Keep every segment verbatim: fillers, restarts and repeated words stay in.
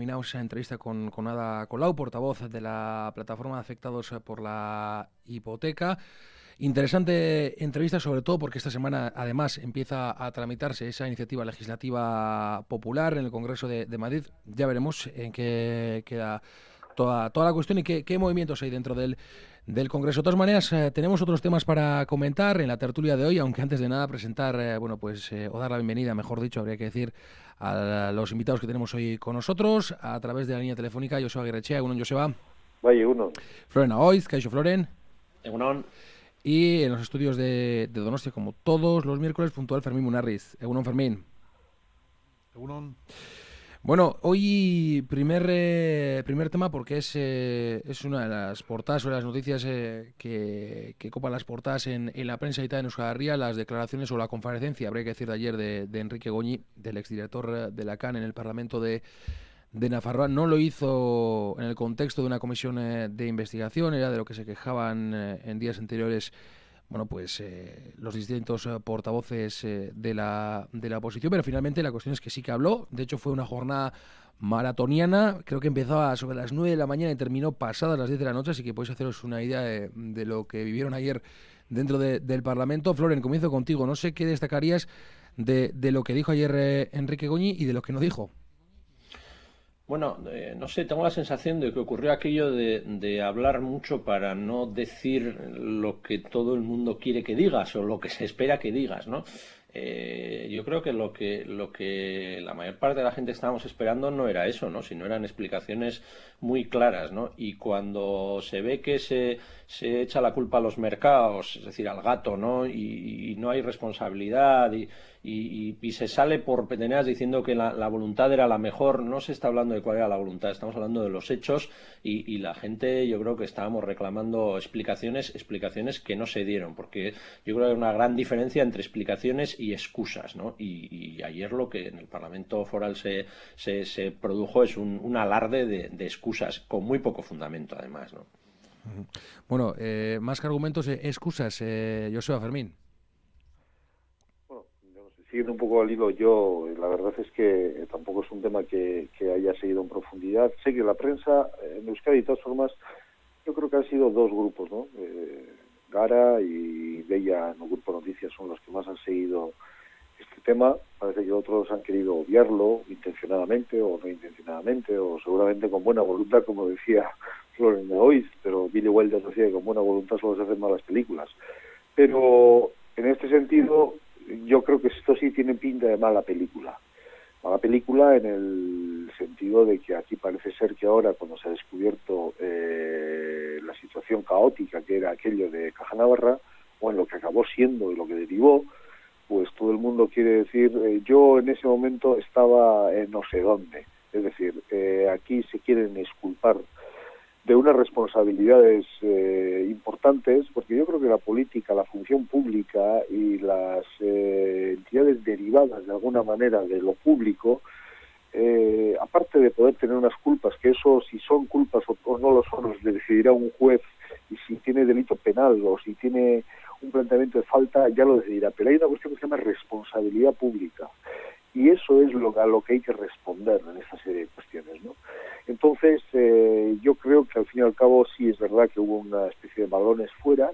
terminamos esa entrevista con, con Ada Colau, portavoz de la plataforma de afectados por la hipoteca. Interesante entrevista, sobre todo porque esta semana además empieza a tramitarse esa iniciativa legislativa popular en el Congreso de, de Madrid. Ya veremos en qué queda toda, toda la cuestión y qué, qué movimientos hay dentro del, del Congreso. De todas maneras, eh, tenemos otros temas para comentar en la tertulia de hoy, aunque antes de nada presentar, eh, bueno, pues, eh, o dar la bienvenida, mejor dicho, habría que decir, a los invitados que tenemos hoy con nosotros, a través de la línea telefónica. Joseba Aguirrechea, Egunon Joseba. Vaya, uno. Floren Aoiz, Kaixo Floren. Egunon. Y en los estudios de, de Donostia, como todos los miércoles, puntual Fermín Munarriz. Egunon, Fermín. Egunon. Bueno, hoy primer eh, primer tema porque es eh, es una de las portadas o de las noticias eh, que, que copan las portadas en, en la prensa editada en Euskal Herria, las declaraciones o la comparecencia, habría que decir, de ayer de, de Enrique Goñi, del exdirector de la C A N en el Parlamento de, de Nafarroa. No lo hizo en el contexto de una comisión eh, de investigación, era de lo que se quejaban eh, en días anteriores, bueno, pues eh, los distintos eh, portavoces eh, de la de la oposición, pero finalmente la cuestión es que sí que habló. De hecho, fue una jornada maratoniana, creo que empezaba sobre las nueve de la mañana y terminó pasadas las diez de la noche, así que podéis haceros una idea de, de lo que vivieron ayer dentro de, del Parlamento. Floren, comienzo contigo. No sé qué destacarías de, de lo que dijo ayer eh, Enrique Goñi y de lo que no dijo. Bueno, eh, no sé, tengo la sensación de que ocurrió aquello de, de hablar mucho para no decir lo que todo el mundo quiere que digas o lo que se espera que digas, ¿no? Eh, yo creo que lo que lo que la mayor parte de la gente estábamos esperando no era eso, ¿no? Sino eran explicaciones muy claras, ¿no? Y cuando se ve que se, se echa la culpa a los mercados, es decir, al gato, ¿no? Y, y no hay responsabilidad y, y, y se sale por peteneas diciendo que la, la voluntad era la mejor, no se está hablando de cuál era la voluntad, estamos hablando de los hechos y, y la gente, yo creo que estábamos reclamando explicaciones, explicaciones que no se dieron, porque yo creo que hay una gran diferencia entre explicaciones y excusas, ¿no? Y, y ayer lo que en el Parlamento Foral se, se, se produjo es un, un alarde de, de excusas con muy poco fundamento, además, ¿no? Bueno, eh, más que argumentos, eh, excusas, eh, Joseba, Fermín. Bueno, yo no sé, siguiendo un poco al hilo, yo la verdad es que tampoco es un tema que, que haya seguido en profundidad. Sé que la prensa en Euskadi, de todas formas, yo creo que han sido dos grupos, ¿no? Eh, Gara y Bella, en el Grupo Noticias, son los que más han seguido este tema. Parece que otros han querido obviarlo intencionadamente o no intencionadamente, o seguramente con buena voluntad, como decía Floren Aoiz, pero Billy Wilder decía que con buena voluntad solo se hacen malas películas. Pero en este sentido, yo creo que esto sí tiene pinta de mala película. Mala película en el sentido de que aquí parece ser que ahora, cuando se ha descubierto eh, la situación caótica que era aquello de Caja Navarra, o en lo que acabó siendo y lo que derivó, pues todo el mundo quiere decir, eh, yo en ese momento estaba en no sé dónde. Es decir, eh, aquí se quieren exculpar de unas responsabilidades eh, importantes, porque yo creo que la política, la función pública y las eh, entidades derivadas de alguna manera de lo público, eh, aparte de poder tener unas culpas, que eso si son culpas o, o no lo son, los decidirá un juez, y si tiene delito penal o si tiene un planteamiento de falta, ya lo decidirá, pero hay una cuestión que se llama responsabilidad pública. Y eso es lo, a lo que hay que responder en esta serie de cuestiones, ¿no? Entonces, eh, yo creo que al fin y al cabo sí es verdad que hubo una especie de balones fuera,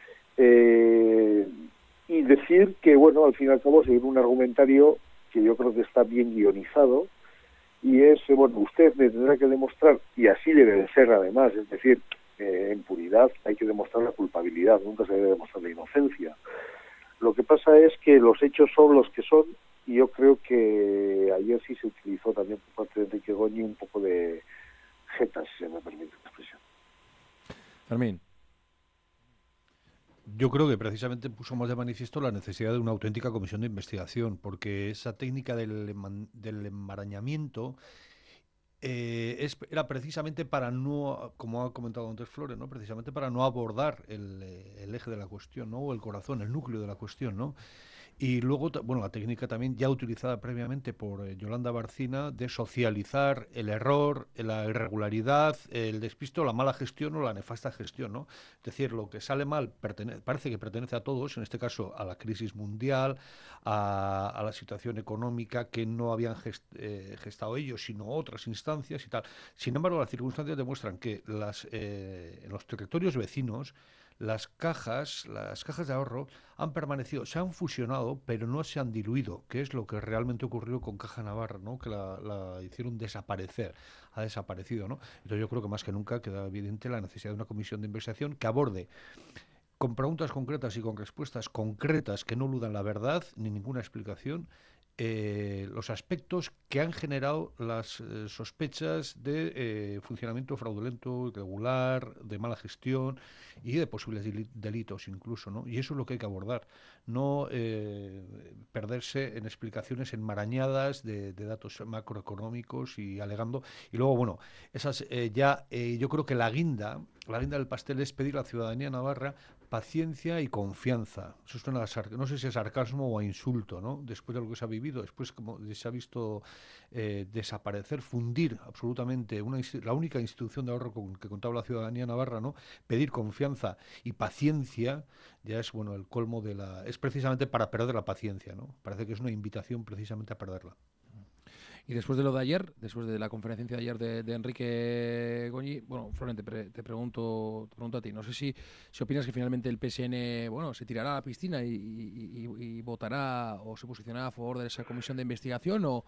eh, y decir que, bueno, al fin y al cabo seguir un argumentario que yo creo que está bien guionizado, y es, eh, bueno, usted me tendrá que demostrar, y así debe de ser además, es decir, eh, en puridad hay que demostrar la culpabilidad, nunca se debe demostrar la inocencia. Lo que pasa es que los hechos son los que son, y yo creo que ayer sí se utilizó también por parte de Enrique Goñi un poco de jeta, si se me permite la expresión. Fermín. Yo creo que precisamente puso más de manifiesto la necesidad de una auténtica comisión de investigación, porque esa técnica del, eman, del enmarañamiento eh, es, era precisamente para no, como ha comentado antes Flores, ¿no? Precisamente para no abordar el, el eje de la cuestión, ¿no? O el corazón, el núcleo de la cuestión, ¿no? Y luego, bueno, la técnica también ya utilizada previamente por eh, Yolanda Barcina de socializar el error, la irregularidad, el despisto, la mala gestión o la nefasta gestión, ¿no? Es decir, lo que sale mal parece que pertenece a todos, en este caso a la crisis mundial, a, a la situación económica que no habían gest, eh, gestado ellos, sino otras instancias y tal. Sin embargo, las circunstancias demuestran que las, eh, en los territorios vecinos las cajas, las cajas de ahorro han permanecido, se han fusionado, pero no se han diluido, que es lo que realmente ocurrió con Caja Navarra, ¿no? Que la, la hicieron desaparecer, ha desaparecido, ¿no? Entonces yo creo que más que nunca queda evidente la necesidad de una comisión de investigación que aborde con preguntas concretas y con respuestas concretas que no eludan la verdad ni ninguna explicación, Eh, los aspectos que han generado las eh, sospechas de eh, funcionamiento fraudulento, irregular, de mala gestión y de posibles delitos incluso, ¿no? Y eso es lo que hay que abordar, no eh, perderse en explicaciones enmarañadas de, de datos macroeconómicos y alegando. Y luego, bueno, esas eh, ya eh, yo creo que la guinda, la guinda del pastel es pedir a la ciudadanía navarra paciencia y confianza. Eso suena a sar- no sé si es sarcasmo o a insulto, ¿no? Después de lo que se ha vivido, después como se ha visto eh, desaparecer, fundir absolutamente una la única institución de ahorro con que contaba la ciudadanía navarra, ¿no? Pedir confianza y paciencia ya es, bueno, el colmo de la... es precisamente para perder la paciencia, ¿no? Parece que es una invitación precisamente a perderla. Y después de lo de ayer, después de la conferencia de ayer de, de Enrique Goñi, bueno, Florent, te, pre, te pregunto te pregunto a ti, no sé si, si opinas que finalmente el P S N, bueno, se tirará a la piscina y, y, y, y votará o se posicionará a favor de esa comisión de investigación o,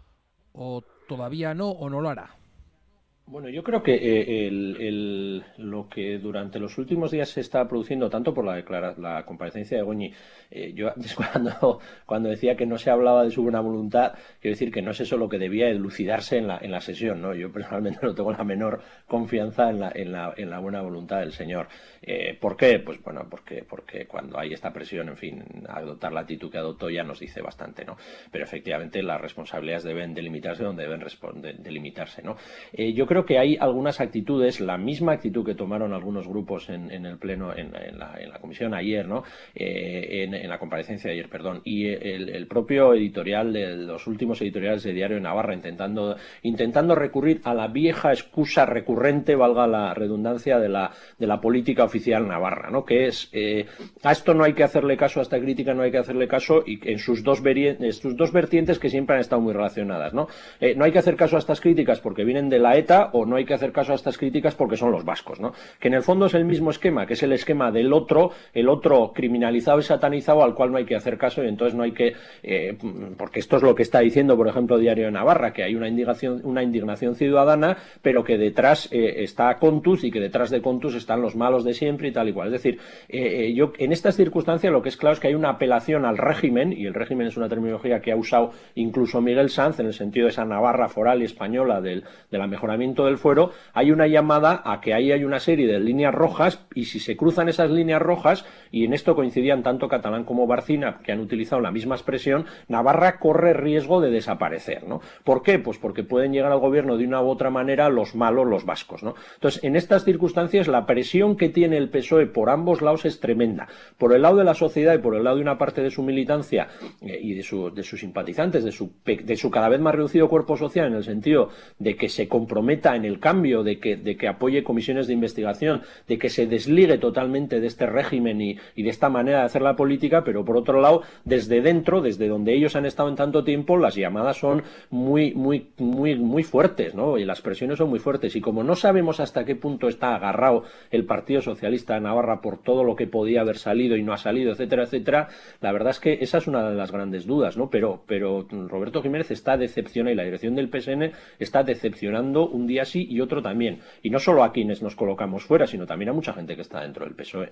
o todavía no o no lo hará. Bueno, yo creo que eh, el, el, lo que durante los últimos días se está produciendo, tanto por la, declara, la comparecencia de Goñi, eh, yo antes cuando, cuando decía que no se hablaba de su buena voluntad, quiero decir que no es eso lo que debía elucidarse en la, en la sesión, ¿no? Yo personalmente no tengo la menor confianza en la, en la, en la buena voluntad del señor. Eh, ¿Por qué? Pues bueno, porque, porque cuando hay esta presión, en fin, adoptar la actitud que adoptó ya nos dice bastante, ¿no? Pero efectivamente las responsabilidades deben delimitarse donde deben delimitarse, ¿no? Eh, yo creo que hay algunas actitudes, la misma actitud que tomaron algunos grupos en, en el pleno, en, en, la, en la comisión ayer, ¿no? Eh, en, en la comparecencia de ayer, perdón, y el, el propio editorial de los últimos editoriales de Diario de Navarra intentando, intentando recurrir a la vieja excusa recurrente, valga la redundancia, de la, de la política oficial navarra, ¿no? Que es, eh, a esto no hay que hacerle caso, a esta crítica no hay que hacerle caso, y en sus dos, en sus dos vertientes que siempre han estado muy relacionadas, ¿no? Eh, no hay que hacer caso a estas críticas porque vienen de la ETA, o no hay que hacer caso a estas críticas porque son los vascos, ¿no? Que en el fondo es el mismo esquema, que es el esquema del otro, el otro criminalizado y satanizado al cual no hay que hacer caso, y entonces no hay que, eh, porque esto es lo que está diciendo, por ejemplo, Diario de Navarra, que hay una indignación, una indignación ciudadana, pero que detrás eh, está Contus, y que detrás de Contus están los malos de siempre y tal y cual. Es decir, eh, eh, yo en estas circunstancias lo que es claro es que hay una apelación al régimen, y el régimen es una terminología que ha usado incluso Miguel Sanz en el sentido de esa Navarra foral y española del, del amejoramiento del fuero. Hay una llamada a que ahí hay una serie de líneas rojas, y si se cruzan esas líneas rojas, y en esto coincidían tanto Catalán como Barcina, que han utilizado la misma expresión, Navarra corre riesgo de desaparecer, ¿no? ¿Por qué? Pues porque pueden llegar al gobierno de una u otra manera los malos, los vascos, ¿no? Entonces, en estas circunstancias, la presión que tiene el P S O E por ambos lados es tremenda. Por el lado de la sociedad y por el lado de una parte de su militancia eh, y de, su, de sus simpatizantes, de su, de su cada vez más reducido cuerpo social, en el sentido de que se comprometa en el cambio, de que, de que apoye comisiones de investigación, de que se desligue totalmente de este régimen y, y de esta manera de hacer la política, pero por otro lado, desde dentro, desde donde ellos han estado en tanto tiempo, las llamadas son muy, muy, muy, muy fuertes, ¿no? Y las presiones son muy fuertes, y como no sabemos hasta qué punto está agarrado el Partido Socialista de Navarra por todo lo que podía haber salido y no ha salido, etcétera, etcétera, la verdad es que esa es una de las grandes dudas, ¿no? Pero, pero Roberto Jiménez está decepcionado, y la dirección del P S N está decepcionando un día sí y otro también, y no solo a quienes nos colocamos fuera, sino también a mucha gente que está dentro del P S O E.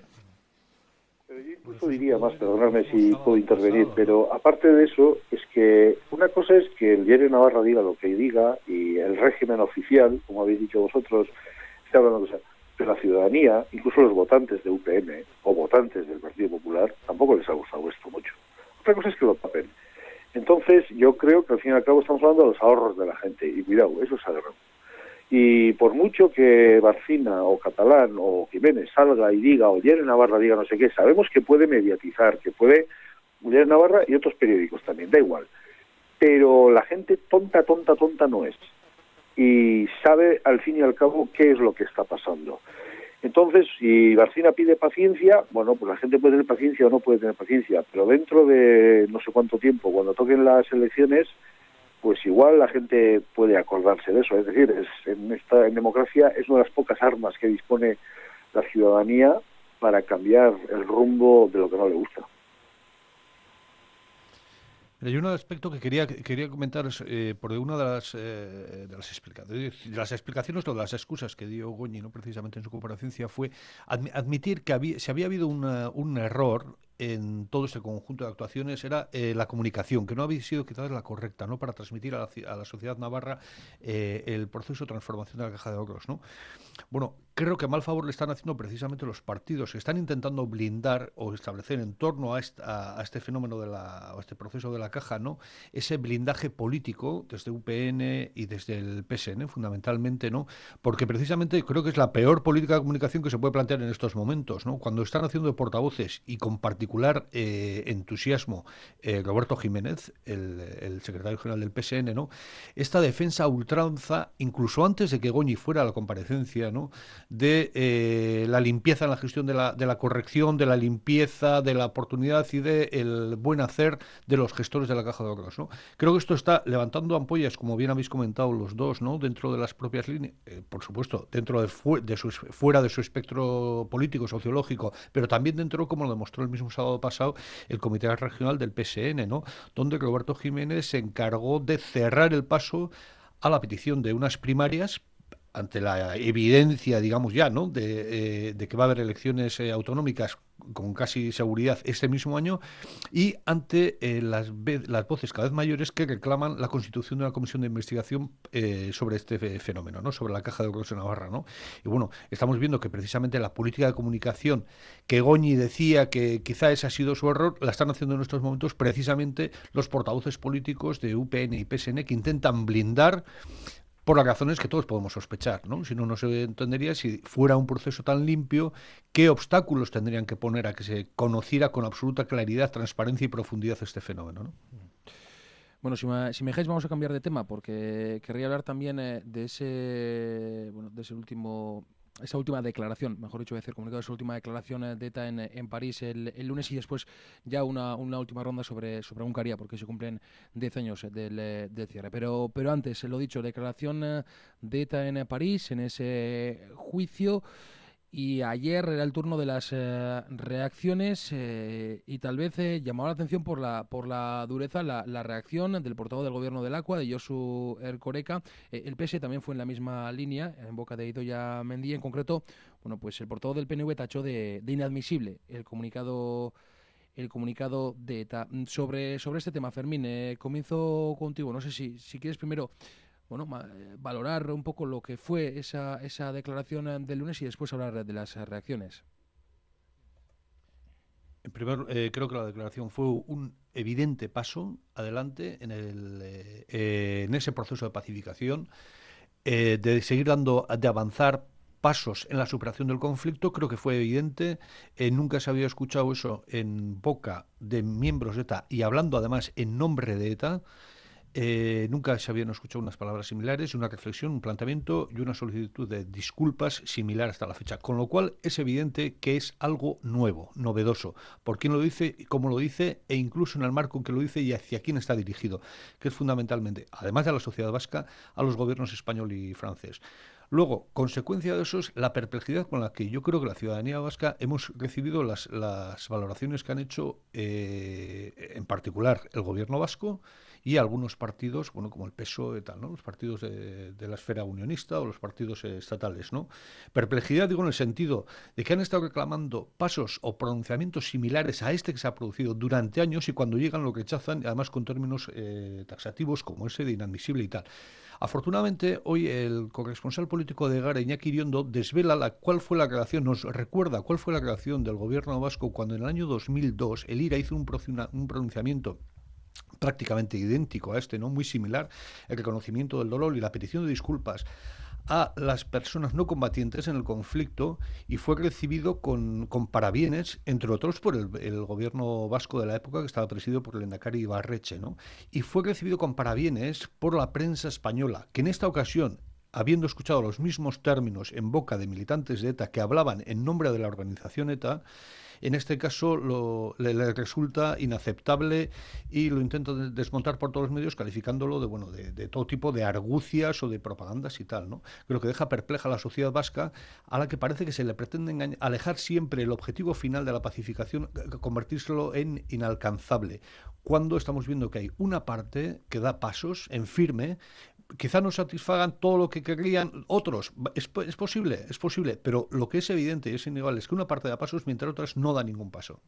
Pero yo incluso diría más, perdonadme si puedo intervenir, pero aparte de eso, es que una cosa es que el Diario Navarra diga lo que diga, y el régimen oficial, como habéis dicho vosotros, está hablando de cosas, pero la ciudadanía, incluso los votantes de U P N o votantes del Partido Popular, tampoco les ha gustado esto mucho. Otra cosa es que lo tapen. Entonces, yo creo que al fin y al cabo estamos hablando de los ahorros de la gente, y cuidado, eso es sagrado. Y por mucho que Barcina o Catalán o Jiménez salga y diga, o Diario Navarra diga no sé qué, sabemos que puede mediatizar, que puede Diario de Navarra y otros periódicos también, da igual. Pero la gente tonta, tonta, tonta no es. Y sabe al fin y al cabo qué es lo que está pasando. Entonces, si Barcina pide paciencia, bueno, pues la gente puede tener paciencia o no puede tener paciencia, pero dentro de no sé cuánto tiempo, cuando toquen las elecciones, pues igual la gente puede acordarse de eso. Es decir, es, en esta en democracia es una de las pocas armas que dispone la ciudadanía para cambiar el rumbo de lo que no le gusta. Hay un aspecto que quería quería comentar eh, por una de las eh, de las explicaciones, de las explicaciones o de las excusas que dio Goñi, no precisamente en su comparecencia, fue admi admitir que había, si había habido una, un error en todo este conjunto de actuaciones era eh, la comunicación, que no había sido quizás la correcta, ¿no?, para transmitir a la, a la sociedad navarra eh, el proceso de transformación de la Caja de Ahorros, ¿no? Bueno, creo que mal favor le están haciendo precisamente los partidos que están intentando blindar o establecer en torno a, esta, a este fenómeno de la, a este proceso de la Caja, ¿no?, ese blindaje político desde U P N y desde el P S N fundamentalmente, ¿no?, porque precisamente creo que es la peor política de comunicación que se puede plantear en estos momentos, ¿no?, cuando están haciendo de portavoces y con particular eh, entusiasmo eh, Roberto Jiménez, el, el secretario general del P S N, ¿no?, esta defensa a ultranza, incluso antes de que Goñi fuera a la comparecencia, ¿no?, de eh, la limpieza en la gestión de la, de la corrección, de la limpieza, de la oportunidad y del de buen hacer de los gestores de la Caja de Ahorros, ¿no? Creo que esto está levantando ampollas, como bien habéis comentado los dos, ¿no?, dentro de las propias líneas, eh, por supuesto, dentro de, fu de su, fuera de su espectro político, sociológico, pero también dentro, como lo demostró el mismo sábado pasado, el Comité Regional del P S N, ¿no?, donde Roberto Jiménez se encargó de cerrar el paso a la petición de unas primarias ante la evidencia, digamos ya, ¿no?, de, eh, de que va a haber elecciones eh, autonómicas con casi seguridad este mismo año, y ante eh, las, las voces cada vez mayores que reclaman la constitución de una comisión de investigación eh, sobre este fenómeno, ¿no?, sobre la Caja de Ahorros de Navarra, ¿no? Y bueno, estamos viendo que precisamente la política de comunicación que Goñi decía que quizá ese ha sido su error, la están haciendo en estos momentos precisamente los portavoces políticos de U P N y P S N, que intentan blindar por las razones que todos podemos sospechar, ¿no? Si no, no se entendería si fuera un proceso tan limpio, qué obstáculos tendrían que poner a que se conociera con absoluta claridad, transparencia y profundidad este fenómeno, ¿no? Bueno, si me, si me dejáis vamos a cambiar de tema, porque querría hablar también eh, de ese, bueno, de ese último, esa última declaración, mejor dicho, decir comunicado, esa última declaración de ETA en, en París el, el lunes, y después ya una, una última ronda sobre, sobre Hungaria, porque se cumplen diez años del, del cierre. Pero, pero antes, lo dicho, declaración de ETA en París, en ese juicio. Y ayer era el turno de las eh, reacciones eh, y tal vez eh, llamaba la atención por la por la dureza la, la reacción del portavoz del gobierno del Aqua, de Josu Erkoreka. Eh, el P S también fue en la misma línea, en boca de Idoia Mendy. En concreto, bueno, pues el portavoz del P N V tachó de, de inadmisible el comunicado el comunicado de ETA. Sobre, sobre este tema, Fermín, eh, comienzo contigo. No sé si, si quieres primero bueno, valorar un poco lo que fue esa, esa declaración del lunes y después hablar de las reacciones. En primer, eh, creo que la declaración fue un evidente paso adelante en, el, eh, en ese proceso de pacificación, eh, de seguir dando, de avanzar pasos en la superación del conflicto. Creo que fue evidente, eh, nunca se había escuchado eso en boca de miembros de ETA y hablando además en nombre de ETA. Eh, nunca se habían escuchado unas palabras similares, una reflexión, un planteamiento y una solicitud de disculpas similar hasta la fecha. Con lo cual es evidente que es algo nuevo, novedoso. Por quién lo dice, cómo lo dice e incluso en el marco en que lo dice y hacia quién está dirigido, que es fundamentalmente, además de a la sociedad vasca, a los gobiernos español y francés. Luego, consecuencia de eso es la perplejidad con la que yo creo que la ciudadanía vasca hemos recibido las, las valoraciones que han hecho, eh, en particular, el gobierno vasco y algunos partidos, bueno, como el P S O E, tal, ¿no?, los partidos de, de la esfera unionista o los partidos eh, estatales, ¿no? Perplejidad, digo, en el sentido de que han estado reclamando pasos o pronunciamientos similares a este que se ha producido durante años y cuando llegan lo rechazan, además con términos eh, taxativos como ese de inadmisible y tal. Afortunadamente, hoy el corresponsal político de Gara, Iñaki Iriondo, desvela la, cuál fue la relación, nos recuerda cuál fue la relación del gobierno vasco cuando en el año dos mil dos el I R A hizo un, un pronunciamiento prácticamente idéntico a este, ¿no?, muy similar, el reconocimiento del dolor y la petición de disculpas a las personas no combatientes en el conflicto y fue recibido con, con parabienes, entre otros por el, el gobierno vasco de la época, que estaba presidido por el lehendakari Ibarretxe, ¿no? Y fue recibido con parabienes por la prensa española, que en esta ocasión, habiendo escuchado los mismos términos en boca de militantes de ETA que hablaban en nombre de la organización ETA, en este caso lo, le, le resulta inaceptable y lo intenta desmontar por todos los medios, calificándolo de, bueno, de, de todo tipo de argucias o de propagandas y tal, ¿no? Lo que deja perpleja a la sociedad vasca, a la que parece que se le pretende engañar, alejar siempre el objetivo final de la pacificación, convertírselo en inalcanzable, cuando estamos viendo que hay una parte que da pasos en firme. Quizá no satisfagan todo lo que querrían otros, es, es posible, es posible, pero lo que es evidente y es innegable es que una parte da pasos mientras otras no da ningún paso.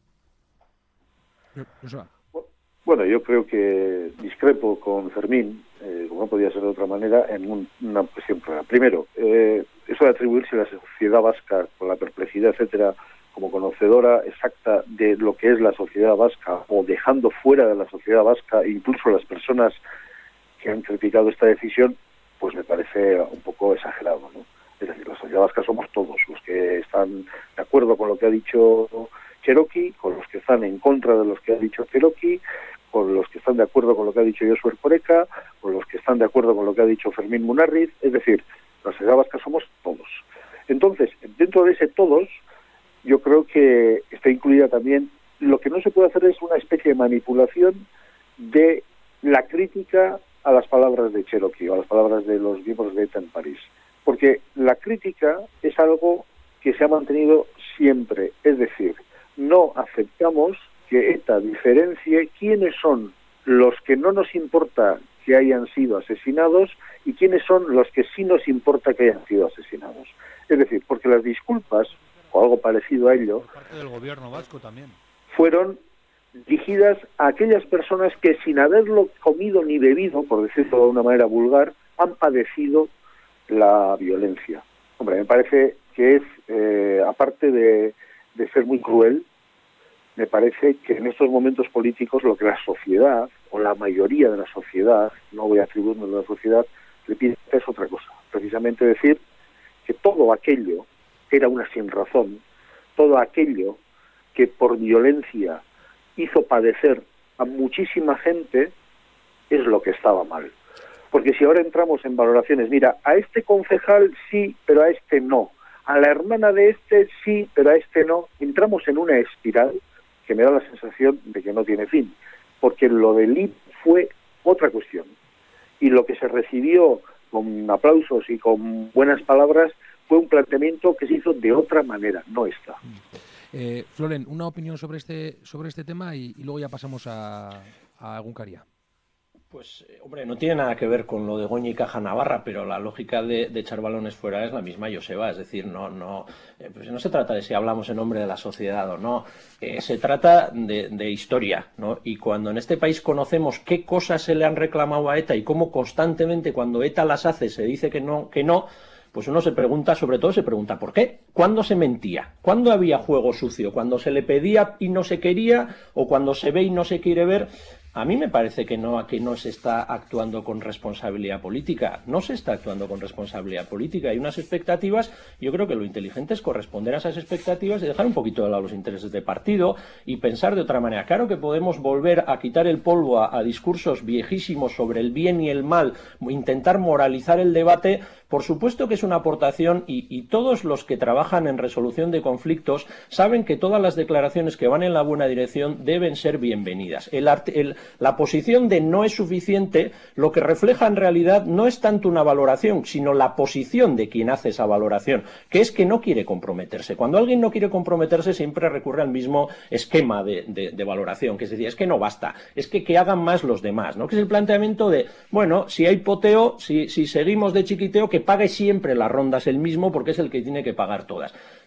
Bueno, yo creo que discrepo con Fermín, eh, como no podía ser de otra manera, en un, una cuestión clara. Primero, eh, eso de atribuirse a la sociedad vasca con la perplejidad, etcétera, como conocedora exacta de lo que es la sociedad vasca, o dejando fuera de la sociedad vasca incluso las personas que han criticado esta decisión, pues me parece un poco exagerado, ¿no? Es decir, la sociedad vasca somos todos, los que están de acuerdo con lo que ha dicho Cherokee, con los que están en contra de los que ha dicho Cherokee, con los que están de acuerdo con lo que ha dicho Josu Erkoreka, con los que están de acuerdo con lo que ha dicho Fermín Munarriz, es decir, la sociedad vasca somos todos. Entonces, dentro de ese todos, yo creo que está incluida también, lo que no se puede hacer es una especie de manipulación de la crítica a las palabras de Cherokee o a las palabras de los miembros de ETA en París. Porque la crítica es algo que se ha mantenido siempre. Es decir, no aceptamos que ETA diferencie quiénes son los que no nos importa que hayan sido asesinados y quiénes son los que sí nos importa que hayan sido asesinados. Es decir, porque las disculpas, o algo parecido a ello, por parte del gobierno vasco también, fueron dirigidas a aquellas personas que sin haberlo comido ni bebido, por decirlo de una manera vulgar, han padecido la violencia. Hombre, me parece que es, eh, aparte de, de ser muy cruel, me parece que en estos momentos políticos lo que la sociedad, o la mayoría de la sociedad, no voy a atribuirme a la sociedad, le pide es otra cosa. Precisamente decir que todo aquello era una sinrazón, todo aquello que por violencia hizo padecer a muchísima gente, es lo que estaba mal. Porque si ahora entramos en valoraciones, mira, a este concejal sí, pero a este no, a la hermana de este sí, pero a este no, entramos en una espiral que me da la sensación de que no tiene fin, porque lo del I P fue otra cuestión, y lo que se recibió con aplausos y con buenas palabras fue un planteamiento que se hizo de otra manera, no esta. Eh, Floren, una opinión sobre este sobre este tema y, y luego ya pasamos a, a Egunkaria. Pues, eh, hombre, no tiene nada que ver con lo de Goñi y Caja Navarra, pero la lógica de, de echar balones fuera es la misma, Joseba. Es decir, no no eh, pues no se trata de si hablamos en nombre de la sociedad o no. Eh, se trata de, de historia, ¿no? Y cuando en este país conocemos qué cosas se le han reclamado a ETA y cómo constantemente cuando ETA las hace se dice que no, que no, pues uno se pregunta, sobre todo se pregunta ¿por qué? ¿Cuándo se mentía? ¿Cuándo había juego sucio? ¿Cuando se le pedía y no se quería? ¿O cuando se ve y no se quiere ver? A mí me parece que no, que no se está actuando con responsabilidad política. No se está actuando con responsabilidad política. Hay unas expectativas, yo creo que lo inteligente es corresponder a esas expectativas y dejar un poquito de lado los intereses de partido y pensar de otra manera. Claro que podemos volver a quitar el polvo a, a discursos viejísimos sobre el bien y el mal, intentar moralizar el debate. Por supuesto que es una aportación y, y todos los que trabajan en resolución de conflictos saben que todas las declaraciones que van en la buena dirección deben ser bienvenidas. El arte, el, la posición de no es suficiente lo que refleja en realidad no es tanto una valoración, sino la posición de quien hace esa valoración, que es que no quiere comprometerse. Cuando alguien no quiere comprometerse siempre recurre al mismo esquema de, de, de valoración, que es decir, es que no basta, es que que hagan más los demás, ¿no? Que es el planteamiento de, bueno, si hay poteo, si, si seguimos de chiquiteo, que pague siempre las rondas el mismo porque es el que tiene que pagar todas.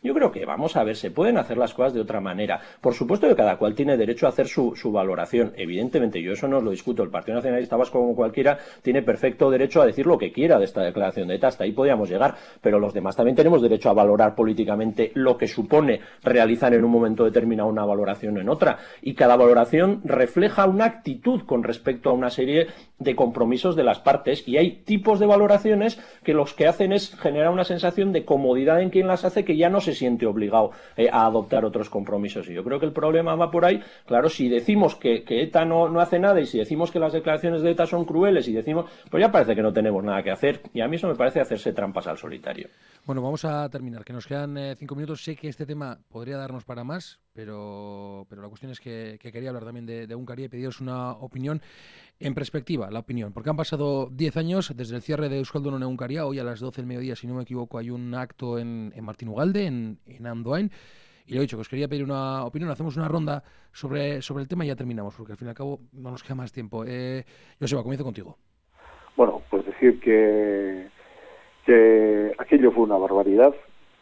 Yo creo que, vamos a ver, se pueden hacer las cosas de otra manera. Por supuesto que cada cual tiene derecho a hacer su, su valoración. Evidentemente, yo eso no lo discuto. El Partido Nacionalista Vasco, como cualquiera, tiene perfecto derecho a decir lo que quiera de esta declaración de ETA. Hasta ahí podíamos llegar. Pero los demás también tenemos derecho a valorar políticamente lo que supone realizar en un momento determinado una valoración en otra. Y cada valoración refleja una actitud con respecto a una serie de compromisos de las partes. Y hay tipos de valoraciones que los que hacen es generar una sensación de comodidad en quien las hace, que ya no se siente obligado eh, a adoptar otros compromisos. Y yo creo que el problema va por ahí. Claro, si decimos que, que ETA no, no hace nada, y si decimos que las declaraciones de ETA son crueles, y decimos, pues ya parece que no tenemos nada que hacer. Y a mí eso me parece hacerse trampas al solitario. Bueno, vamos a terminar, que nos quedan eh, cinco minutos. Sé que este tema podría darnos para más, pero, pero la cuestión es que, que quería hablar también de, de Egunkaria y pediros una opinión en perspectiva, la opinión, porque han pasado diez años desde el cierre de Euskaldun en Egunkaria. Hoy a las doce del mediodía, si no me equivoco, hay un acto en, en Martín Ugalde, en, en Andoain. Y lo he dicho, que os quería pedir una opinión. Hacemos una ronda sobre, sobre el tema y ya terminamos, porque al fin y al cabo no nos queda más tiempo. Eh, Joseba, comienzo contigo. Bueno, pues decir que, que aquello fue una barbaridad.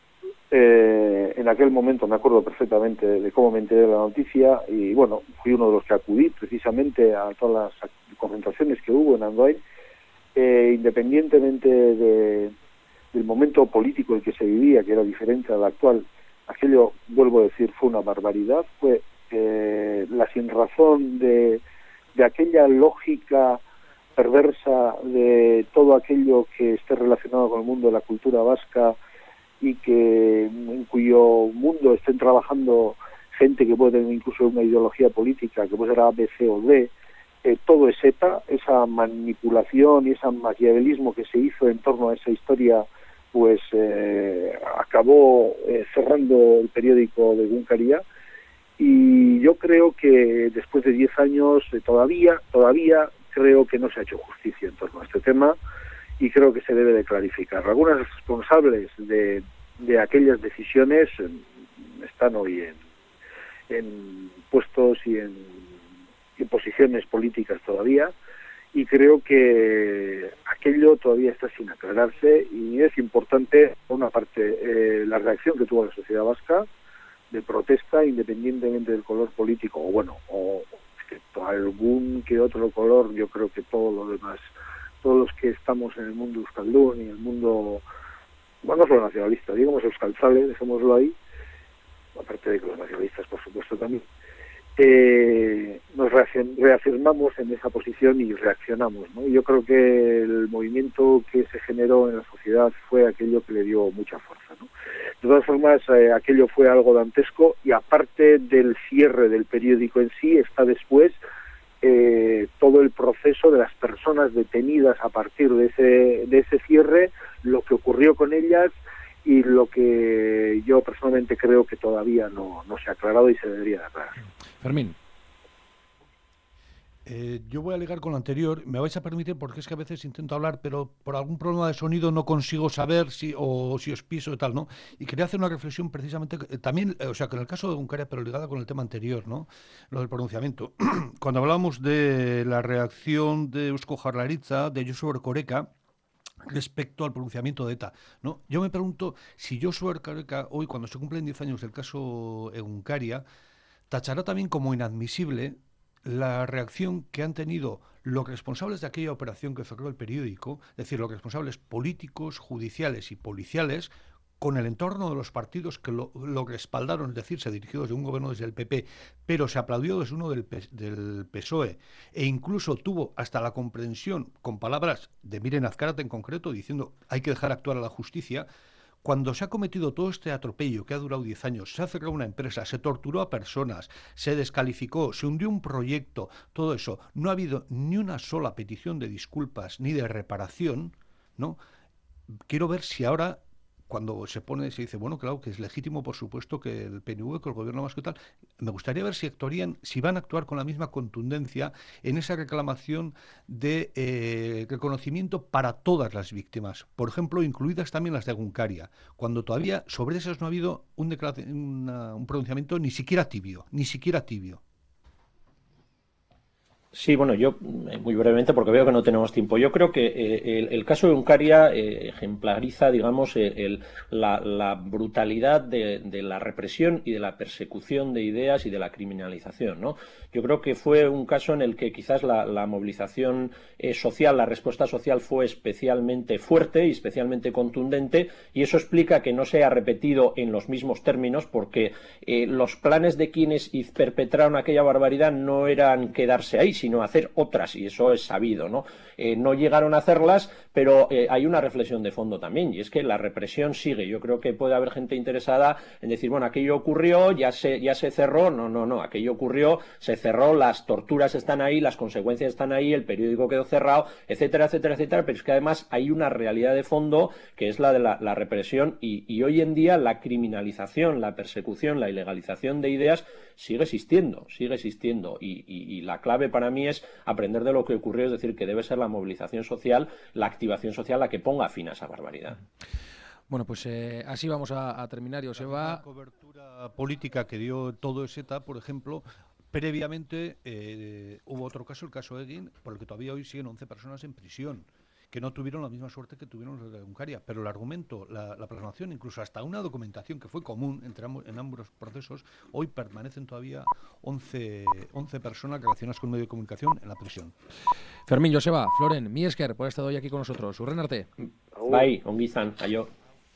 Eh, en aquel momento me acuerdo perfectamente de cómo me enteré de la noticia y, bueno, fui uno de los que acudí precisamente a todas las concentraciones que hubo en Andoain. Eh, independientemente de, del momento político en que se vivía, que era diferente al actual, aquello, vuelvo a decir, fue una barbaridad. Fue eh, la sinrazón de, de aquella lógica perversa de todo aquello que esté relacionado con el mundo de la cultura vasca y que en cuyo mundo estén trabajando gente que puede tener incluso una ideología política, que puede ser A, B, C o D. Eh, todo es ETA, esa manipulación y ese maquiavelismo que se hizo en torno a esa historia, pues eh, acabó eh, cerrando el periódico de Egunkaria. Y yo creo que después de diez años eh, todavía, todavía creo que no se ha hecho justicia en torno a este tema y creo que se debe de clarificar. Algunos responsables de, de aquellas decisiones eh, están hoy en, en puestos y en, en posiciones políticas todavía, y creo que aquello todavía está sin aclararse y es importante, por una parte, eh, la reacción que tuvo la sociedad vasca de protesta, independientemente del color político, o bueno, o excepto algún que otro color. Yo creo que todo lo demás, todos los que estamos en el mundo euskaldun y el mundo, bueno, no solo nacionalista, digamos euskaltzale, dejémoslo ahí, aparte de que los nacionalistas, por supuesto, también, eh, nos reafirmamos en esa posición y reaccionamos, ¿no? Yo creo que el movimiento que se generó en la sociedad fue aquello que le dio mucha fuerza, ¿no? De todas formas, eh, aquello fue algo dantesco, y aparte del cierre del periódico en sí, está después eh, todo el proceso de las personas detenidas a partir de ese, de ese cierre, lo que ocurrió con ellas y lo que yo personalmente creo que todavía no, no se ha aclarado y se debería de aclarar. Fermín. Eh, yo voy a ligar con lo anterior. Me vais a permitir, porque es que a veces intento hablar, pero por algún problema de sonido no consigo saber si o si os piso y tal, ¿no? Y quería hacer una reflexión precisamente, eh, también, eh, o sea, que en el caso de Egunkaria, pero ligada con el tema anterior, ¿no? Lo del pronunciamiento. Cuando hablamos de la reacción de Eusko Jaurlaritza, de Josu Erkoreka, respecto al pronunciamiento de ETA, ¿no? Yo me pregunto si Josu Erkoreka, hoy, cuando se cumplen diez años del caso Egunkaria, tachará también como inadmisible la reacción que han tenido los responsables de aquella operación que cerró el periódico, es decir, los responsables políticos, judiciales y policiales, con el entorno de los partidos que lo, lo respaldaron, es decir, se dirigió desde un gobierno desde el P P, pero se aplaudió desde uno del, del P S O E, e incluso tuvo hasta la comprensión, con palabras de Miren Azcárate en concreto, diciendo hay que dejar actuar a la justicia. Cuando se ha cometido todo este atropello que ha durado diez años, se ha cerrado una empresa, se torturó a personas, se descalificó, se hundió un proyecto, todo eso, no ha habido ni una sola petición de disculpas ni de reparación, ¿no? Quiero ver si ahora, cuando se pone, se dice, bueno, claro, que es legítimo, por supuesto, que el P N V, que el gobierno vasco y tal, me gustaría ver si actuarían, si van a actuar con la misma contundencia en esa reclamación de eh, reconocimiento para todas las víctimas, por ejemplo, incluidas también las de Egunkaria, cuando todavía sobre esas no ha habido un, una, un pronunciamiento ni siquiera tibio, ni siquiera tibio. Sí, bueno, yo muy brevemente, porque veo que no tenemos tiempo. Yo creo que eh, el, el caso de Eunkaria eh, ejemplariza, digamos, el, el, la, la brutalidad de, de la represión y de la persecución de ideas y de la criminalización, ¿no? Yo creo que fue un caso en el que quizás la, la movilización eh, social, la respuesta social fue especialmente fuerte y especialmente contundente, y eso explica que no se ha repetido en los mismos términos, porque eh, los planes de quienes perpetraron aquella barbaridad no eran quedarse ahí, sino hacer otras, y eso es sabido, ¿no? Eh, no llegaron a hacerlas, pero eh, hay una reflexión de fondo también, y es que la represión sigue. Yo creo que puede haber gente interesada en decir, bueno, aquello ocurrió, ya se, ya se cerró. No, no, no, aquello ocurrió, se cerró, las torturas están ahí, las consecuencias están ahí, el periódico quedó cerrado, etcétera, etcétera, etcétera, pero es que además hay una realidad de fondo que es la de la, la represión, y, y hoy en día la criminalización, la persecución, la ilegalización de ideas sigue existiendo, sigue existiendo, y, y, y la clave para mí es aprender de lo que ocurrió, es decir, que debe ser la movilización social, la activación social la que ponga fin a esa barbaridad. Bueno, pues eh, así vamos a, a terminar, Joseba. La cobertura política que dio todo ETA, por ejemplo, previamente eh, hubo otro caso, el caso Egin, por el que todavía hoy siguen once personas en prisión, que no tuvieron la misma suerte que tuvieron los de Eunkaria, pero el argumento, la, la plasmación, incluso hasta una documentación que fue común entre ambos, en ambos procesos, hoy permanecen todavía once, once personas relacionadas con medios de comunicación en la prisión. Fermín, Joseba, Floren, mi esker por haber estado hoy aquí con nosotros. Urren arte. Bai, ongi izan, aio.